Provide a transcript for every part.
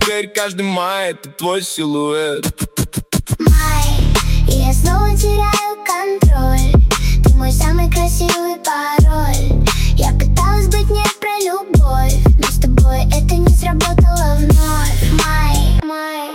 Теперь каждый май — это твой силуэт. Май, и я снова теряю контроль. Ты мой самый красивый пароль. Я пыталась быть не про любовь, но с тобой это не сработало вновь. Май, май.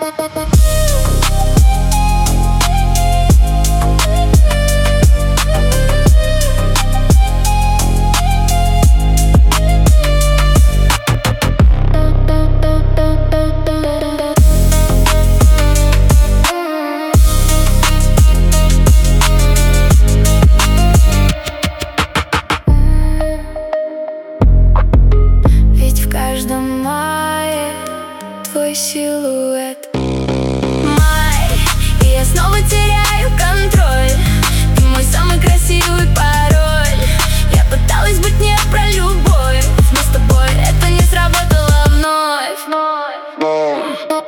Ведь в каждом мае твой силуэт. Май, и я снова теряю контроль. Ты мой самый красивый пароль. Я пыталась быть не про любовь, но с тобой это не сработало вновь.